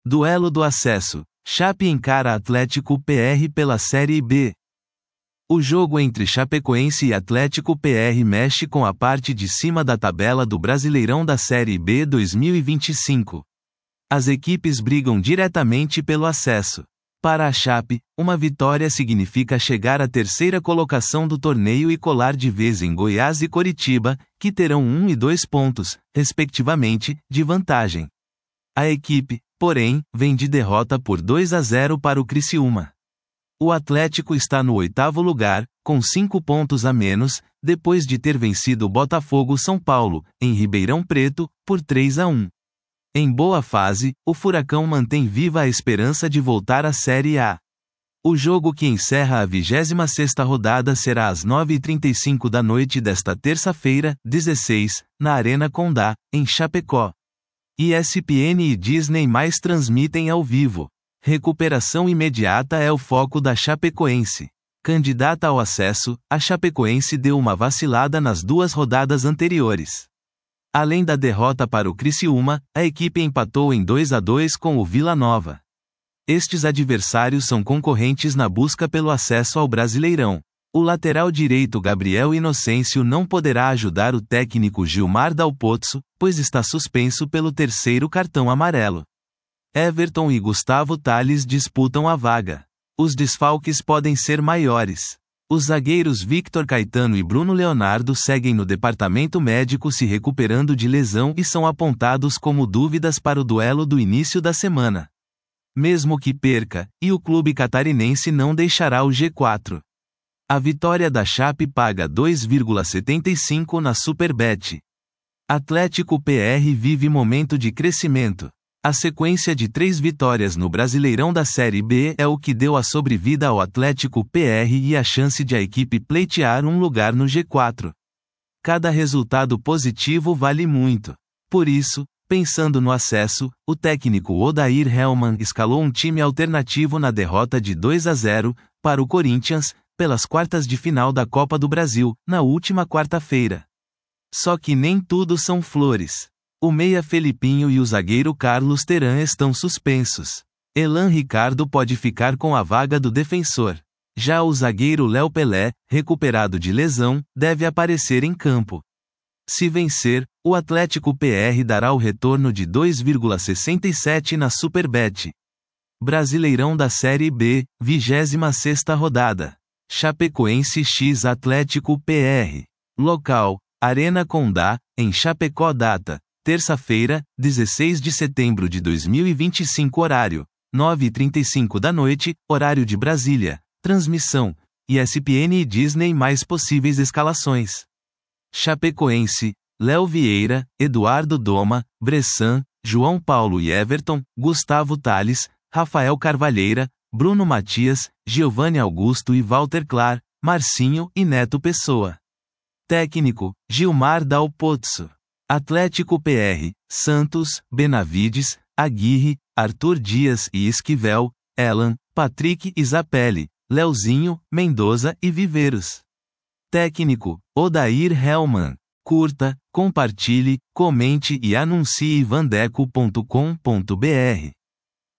Duelo do acesso. Chape encara Atlético PR pela Série B. O jogo entre Chapecoense e Atlético PR mexe com a parte de cima da tabela do Brasileirão da Série B 2025. As equipes brigam diretamente pelo acesso. Para a Chape, uma vitória significa chegar à terceira colocação do torneio e colar de vez em Goiás e Coritiba, que terão 1 e 2 pontos, respectivamente, de vantagem. A equipe, porém, vem de derrota por 2-0 para o Criciúma. O Atlético está no 8º lugar, com 5 pontos a menos, depois de ter vencido o Botafogo São Paulo, em Ribeirão Preto, por 3-1. Em boa fase, o Furacão mantém viva a esperança de voltar à Série A. O jogo que encerra a 26ª rodada será às 9h35 da noite desta terça-feira, 16, na Arena Condá, em Chapecó. ESPN e Disney+ transmitem ao vivo. Recuperação imediata é o foco da Chapecoense. Candidata ao acesso, a Chapecoense deu uma vacilada nas 2 rodadas anteriores. Além da derrota para o Criciúma, a equipe empatou em 2-2 com o Vila Nova. Estes adversários são concorrentes na busca pelo acesso ao Brasileirão. O lateral direito Gabriel Inocêncio não poderá ajudar o técnico Gilmar Dal Pozzo, pois está suspenso pelo 3º cartão amarelo. Everton e Gustavo Tales disputam a vaga. Os desfalques podem ser maiores. Os zagueiros Victor Caetano e Bruno Leonardo seguem no departamento médico se recuperando de lesão e são apontados como dúvidas para o duelo do início da semana. Mesmo que perca, e o clube catarinense não deixará o G4. A vitória da Chape paga 2,75 na Superbet. Atlético PR vive momento de crescimento. A sequência de 3 vitórias no Brasileirão da Série B é o que deu a sobrevida ao Atlético PR e a chance de a equipe pleitear um lugar no G4. Cada resultado positivo vale muito. Por isso, pensando no acesso, o técnico Odair Hellmann escalou um time alternativo na derrota de 2-0 para o Corinthians, pelas quartas de final da Copa do Brasil, na última quarta-feira. Só que nem tudo são flores. O meia Felipinho e o zagueiro Carlos Teran estão suspensos. Elan Ricardo pode ficar com a vaga do defensor. Já o zagueiro Léo Pelé, recuperado de lesão, deve aparecer em campo. Se vencer, o Atlético PR dará o retorno de 2,67 na Superbet. Brasileirão da Série B, 26ª rodada. Chapecoense x Atlético PR. Local: Arena Condá, em Chapecó. Data: terça-feira, 16 de setembro de 2025. Horário: 9h35 da noite, horário de Brasília. Transmissão: ESPN e Disney+. Possíveis escalações: Chapecoense: Léo Vieira, Eduardo Doma, Bressan, João Paulo e Everton, Gustavo Tales, Rafael Carvalheira, Bruno Matias, Giovanni Augusto e Walter Clar, Marcinho e Neto Pessoa. Técnico: Gilmar Dal Pozzo. Atlético PR: Santos, Benavides, Aguirre, Arthur Dias e Esquivel, Elan, Patrick e Zapelli, Leozinho, Mendoza e Viveiros. Técnico: Odair Hellmann. Curta, compartilhe, comente e anuncie vandeco.com.br.